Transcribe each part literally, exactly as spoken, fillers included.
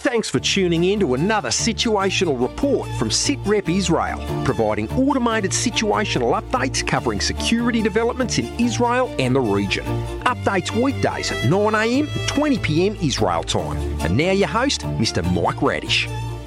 Thanks for tuning in to another situational report from SitRep Israel, providing automated situational updates covering security developments in Israel and the region. Updates weekdays at nine a m and twenty p m Israel time. And now your host, Mister Mike Radish.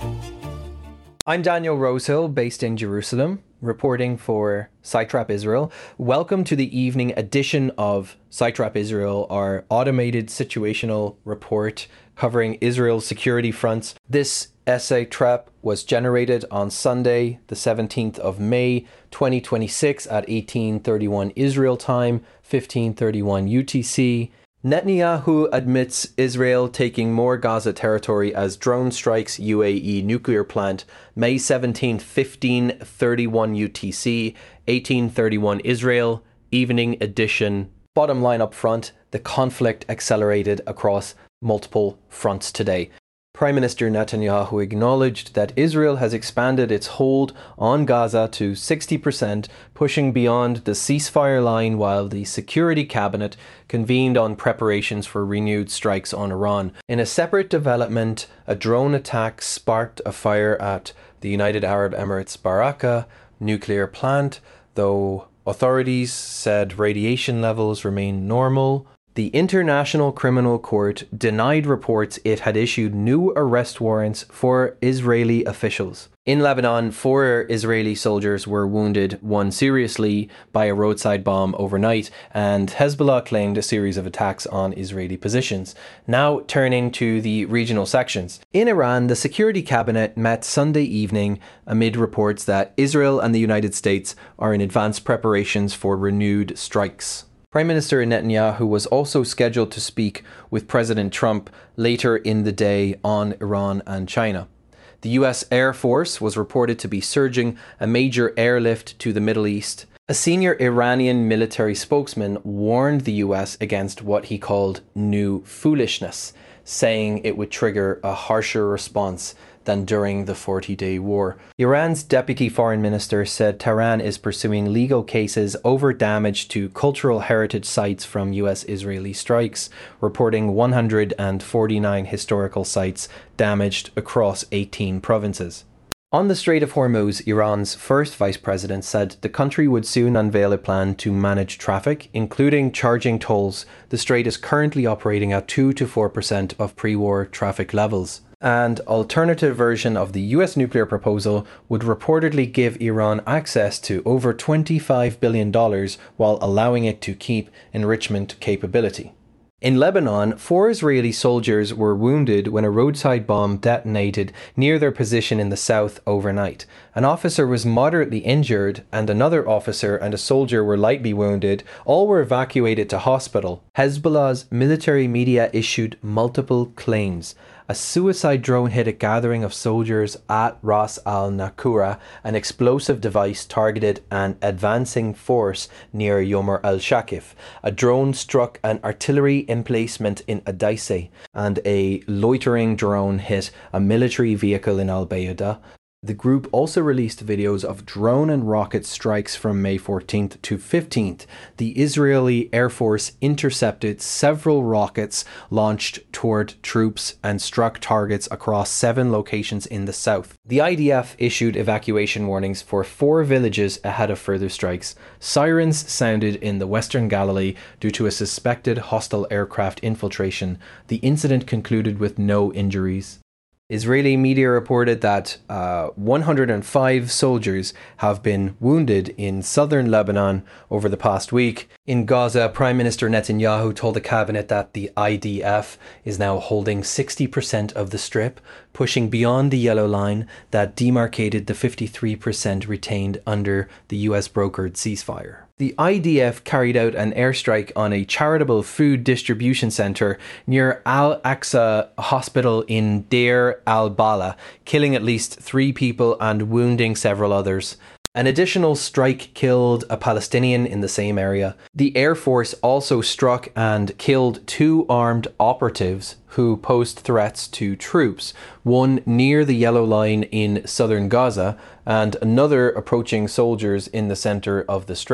I'm Daniel Rosehill, based in Jerusalem, reporting for Sitrep Israel. Welcome to the evening edition of Sitrep Israel, our automated situational report covering Israel's security fronts. This essay trap was generated on Sunday, the seventeenth of May, twenty twenty-six at eighteen thirty-one Israel time, fifteen thirty-one U T C. Netanyahu admits Israel taking more Gaza territory as drone strikes U A E nuclear plant. May seventeenth, fifteen thirty-one U T C, eighteen thirty-one Israel, evening edition. Bottom line up front, the conflict accelerated across multiple fronts today. Prime Minister Netanyahu acknowledged that Israel has expanded its hold on Gaza to sixty percent, pushing beyond the ceasefire line, while the Security Cabinet convened on preparations for renewed strikes on Iran. In a separate development, a drone attack sparked a fire at the United Arab Emirates Barakah nuclear plant, though authorities said radiation levels remain normal. The International Criminal Court denied reports it had issued new arrest warrants for Israeli officials. In Lebanon, four Israeli soldiers were wounded, one seriously, by a roadside bomb overnight, and Hezbollah claimed a series of attacks on Israeli positions. Now turning to the regional sections. In Iran, the Security Cabinet met Sunday evening amid reports that Israel and the United States are in advanced preparations for renewed strikes. Prime Minister Netanyahu was also scheduled to speak with President Trump later in the day on Iran and China. The U S Air Force was reported to be surging a major airlift to the Middle East. A senior Iranian military spokesman warned the U S against what he called new foolishness, saying it would trigger a harsher response than during the forty-day war. Iran's deputy foreign minister said Tehran is pursuing legal cases over damage to cultural heritage sites from U S-Israeli strikes, reporting one hundred forty-nine historical sites damaged across eighteen provinces. On the Strait of Hormuz, Iran's first vice president said the country would soon unveil a plan to manage traffic, including charging tolls. The strait is currently operating at two to four percent of pre-war traffic levels. An alternative version of the U S nuclear proposal would reportedly give Iran access to over twenty-five billion dollars while allowing it to keep enrichment capability. In Lebanon, four Israeli soldiers were wounded when a roadside bomb detonated near their position in the south overnight. An officer was moderately injured, and another officer and a soldier were lightly wounded. All were evacuated to hospital. Hezbollah's military media issued multiple claims. A suicide drone hit a gathering of soldiers at Ras al-Nakura. An explosive device targeted an advancing force near Yomar al-Shakif. A drone struck an artillery emplacement in Adaise, and a loitering drone hit a military vehicle in Al-Bayda. The group also released videos of drone and rocket strikes from May fourteenth to fifteenth. The Israeli Air Force intercepted several rockets launched toward troops and struck targets across seven locations in the south. The I D F issued evacuation warnings for four villages ahead of further strikes. Sirens sounded in the Western Galilee due to a suspected hostile aircraft infiltration. The incident concluded with no injuries. Israeli media reported that uh, one hundred five soldiers have been wounded in southern Lebanon over the past week. In Gaza, Prime Minister Netanyahu told the cabinet that the I D F is now holding sixty percent of the strip, pushing beyond the yellow line that demarcated the fifty-three percent retained under the U S-brokered ceasefire. The I D F carried out an airstrike on a charitable food distribution centre near Al-Aqsa Hospital in Deir al-Bala, killing at least three people and wounding several others. An additional strike killed a Palestinian in the same area. The Air Force also struck and killed two armed operatives who posed threats to troops, one near the Yellow Line in southern Gaza and another approaching soldiers in the centre of the Strip.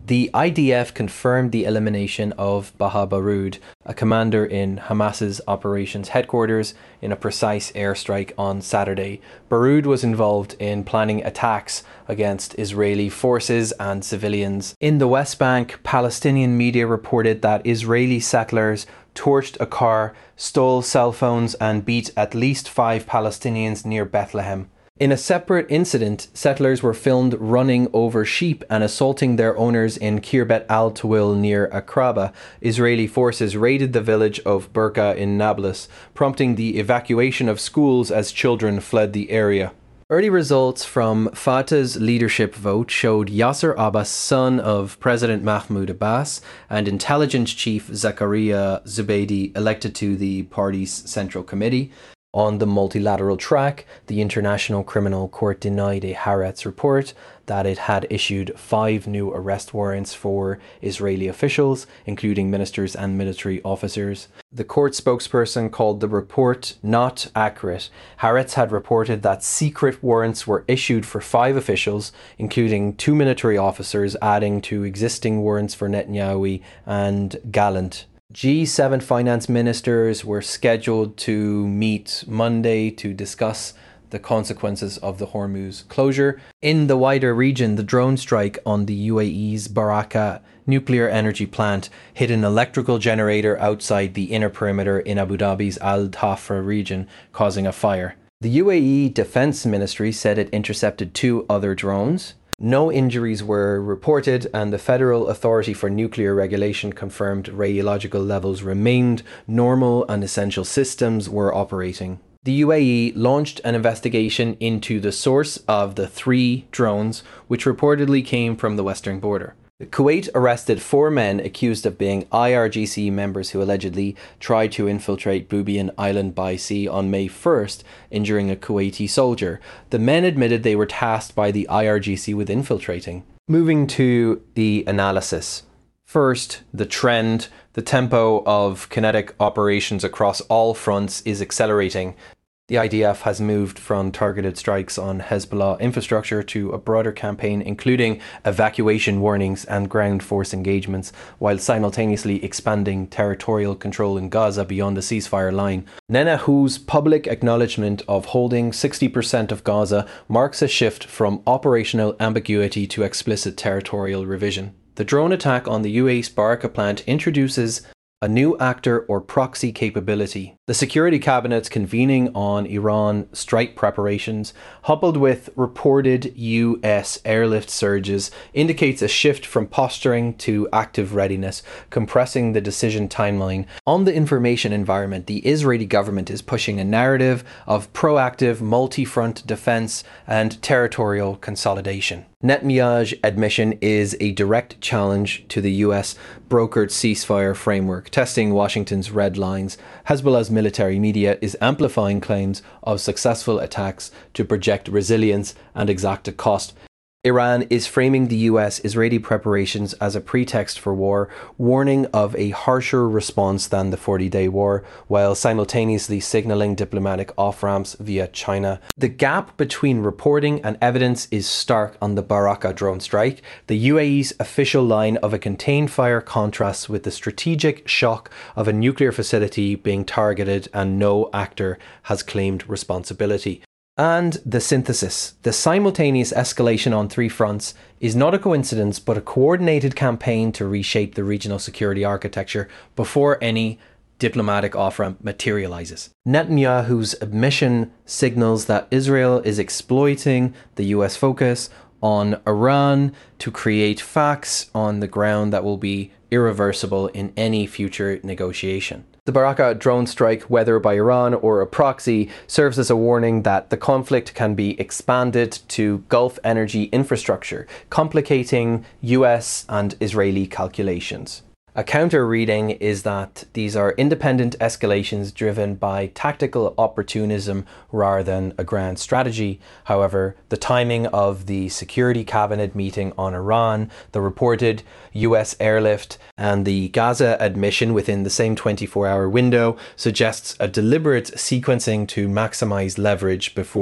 The I D F confirmed the elimination of Baha Baroud, a commander in Hamas's operations headquarters, in a precise airstrike on Saturday. Baroud was involved in planning attacks against Israeli forces and civilians. In the West Bank, Palestinian media reported that Israeli settlers torched a car, stole cell phones, and beat at least five Palestinians near Bethlehem. In a separate incident, settlers were filmed running over sheep and assaulting their owners in Khirbet al-Tawil near Akraba. Israeli forces raided the village of Burqa in Nablus, prompting the evacuation of schools as children fled the area. Early results from Fatah's leadership vote showed Yasser Abbas, son of President Mahmoud Abbas, and intelligence chief Zakaria Zubeidi elected to the party's Central Committee. On the multilateral track, the International Criminal Court denied a Haaretz report that it had issued five new arrest warrants for Israeli officials, including ministers and military officers. The court spokesperson called the report not accurate. Haaretz had reported that secret warrants were issued for five officials, including two military officers, adding to existing warrants for Netanyahu and Gallant. G seven finance ministers were scheduled to meet Monday to discuss the consequences of the Hormuz closure. In the wider region, the drone strike on the U A E's Barakah nuclear energy plant hit an electrical generator outside the inner perimeter in Abu Dhabi's Al Dhafra region, causing a fire. The U A E Defense Ministry said it intercepted two other drones. No injuries were reported, and the Federal Authority for Nuclear Regulation confirmed radiological levels remained normal and essential systems were operating. The U A E launched an investigation into the source of the three drones, which reportedly came from the western border. Kuwait arrested four men accused of being I R G C members who allegedly tried to infiltrate Bubiyan Island by sea on May first, injuring a Kuwaiti soldier. The men admitted they were tasked by the I R G C with infiltrating. Moving to the analysis. First, the trend. The tempo of kinetic operations across all fronts is accelerating. The I D F has moved from targeted strikes on Hezbollah infrastructure to a broader campaign including evacuation warnings and ground force engagements, while simultaneously expanding territorial control in Gaza beyond the ceasefire line. Netanyahu's public acknowledgement of holding sixty percent of Gaza marks a shift from operational ambiguity to explicit territorial revision. The drone attack on the U A E's Barakah plant introduces a new actor or proxy capability. The Security Cabinet's convening on Iran strike preparations, coupled with reported U S airlift surges, indicates a shift from posturing to active readiness, compressing the decision timeline. On the information environment, the Israeli government is pushing a narrative of proactive multi-front defense and territorial consolidation. Netanyahu's admission is a direct challenge to the U S brokered ceasefire framework, testing Washington's red lines. Hezbollah's military media is amplifying claims of successful attacks to project resilience and exact a cost. Iran is framing the U S-Israeli preparations as a pretext for war, warning of a harsher response than the forty-day war, while simultaneously signalling diplomatic off-ramps via China. The gap between reporting and evidence is stark on the Barakah drone strike. The U A E's official line of a contained fire contrasts with the strategic shock of a nuclear facility being targeted, and no actor has claimed responsibility. And the synthesis. The simultaneous escalation on three fronts is not a coincidence, but a coordinated campaign to reshape the regional security architecture before any diplomatic off-ramp materializes. Netanyahu's admission signals that Israel is exploiting the U S focus on Iran to create facts on the ground that will be irreversible in any future negotiation. The Barakah drone strike, whether by Iran or a proxy, serves as a warning that the conflict can be expanded to Gulf energy infrastructure, complicating U S and Israeli calculations. A counter reading is that these are independent escalations driven by tactical opportunism rather than a grand strategy. However, the timing of the Security Cabinet meeting on Iran, the reported U S airlift, and the Gaza admission within the same twenty-four hour window suggests a deliberate sequencing to maximize leverage before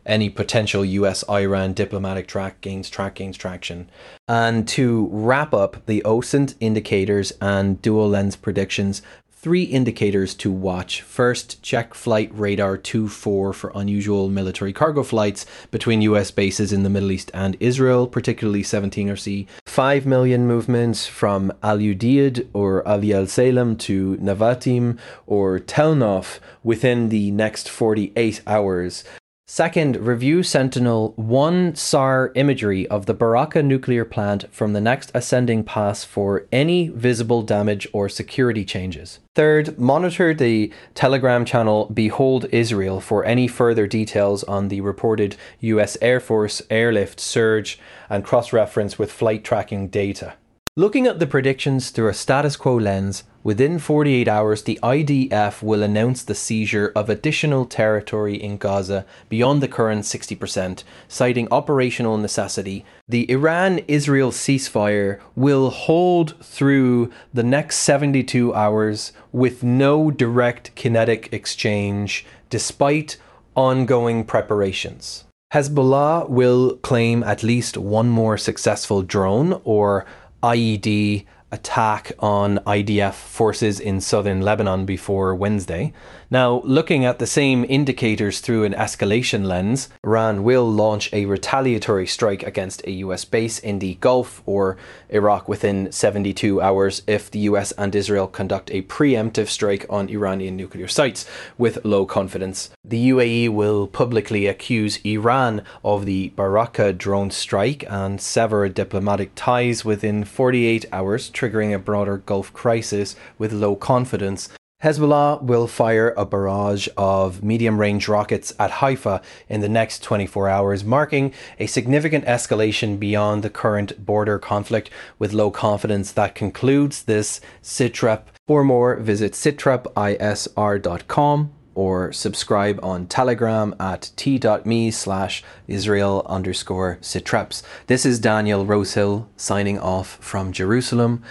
any potential U S Iran diplomatic track gains track gains traction. And to wrap up the OSINT indicators and dual lens predictions, three indicators to watch. First, check Flight Radar twenty-four for unusual military cargo flights between U S bases in the Middle East and Israel, particularly seventeen R C. five million movements from Al Udeid or Ali Al Salem to Navatim or Tel Nof within the next forty-eight hours. Second, review Sentinel one S A R imagery of the Baraka nuclear plant from the next ascending pass for any visible damage or security changes. Third, monitor the Telegram channel Behold Israel for any further details on the reported U S Air Force airlift surge and cross-reference with flight tracking data. Looking at the predictions through a status quo lens, within forty-eight hours, the I D F will announce the seizure of additional territory in Gaza beyond the current sixty percent, citing operational necessity. The Iran-Israel ceasefire will hold through the next seventy-two hours with no direct kinetic exchange, despite ongoing preparations. Hezbollah will claim at least one more successful drone or I E D attack on I D F forces in southern Lebanon before Wednesday. Now, looking at the same indicators through an escalation lens, Iran will launch a retaliatory strike against a U S base in the Gulf or Iraq within seventy-two hours if the U S and Israel conduct a preemptive strike on Iranian nuclear sites with low confidence. The U A E will publicly accuse Iran of the Baraka drone strike and sever diplomatic ties within forty-eight hours, triggering a broader Gulf crisis with low confidence. Hezbollah will fire a barrage of medium-range rockets at Haifa in the next twenty-four hours, marking a significant escalation beyond the current border conflict with low confidence. That concludes this Sitrep. For more, visit sitrep isr dot com or subscribe on Telegram at t.me slash Israel underscore Sitreps. This is Daniel Rosehill signing off from Jerusalem.